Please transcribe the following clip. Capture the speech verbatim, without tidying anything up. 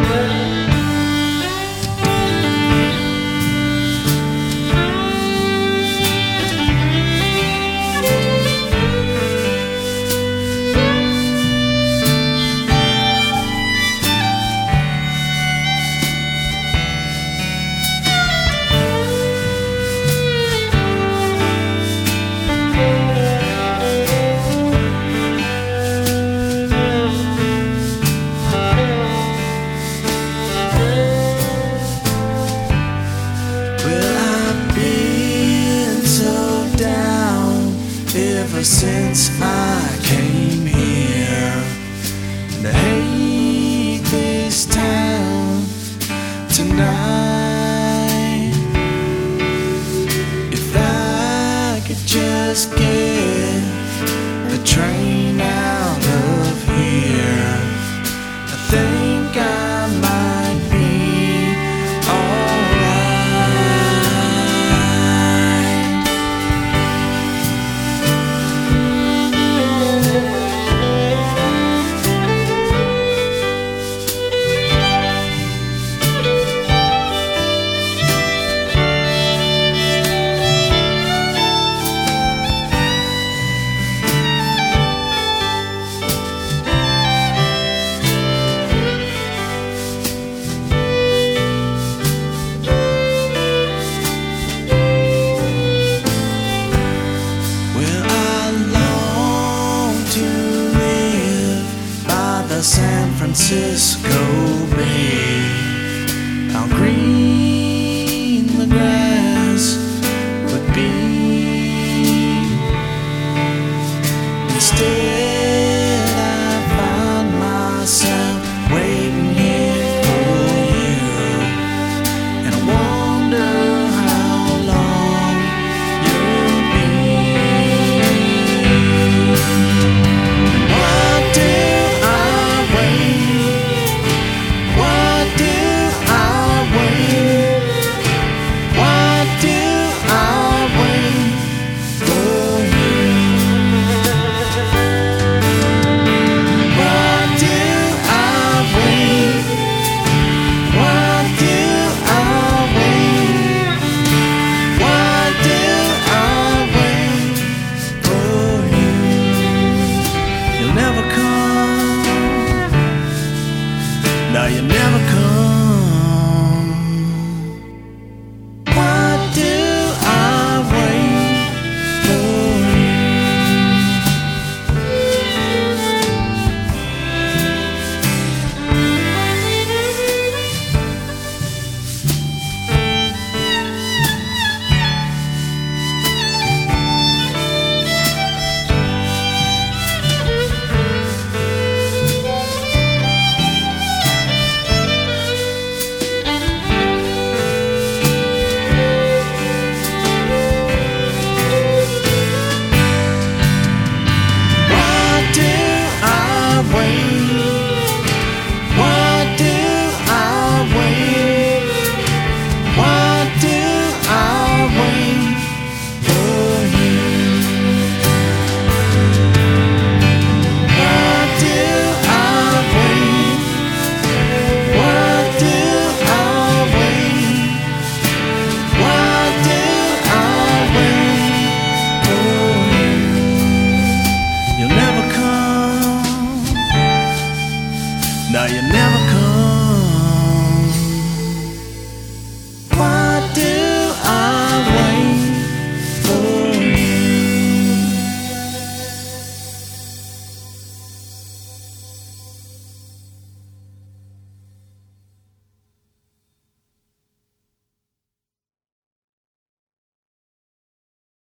Ever since I came here, and I hate this town tonight. If I could just get the train out of here, I think I might be alright. San Francisco Bay, how green the grass would be. Instead, I find myself waiting here for you, and I wonder how long you'll be. What do Now you never come.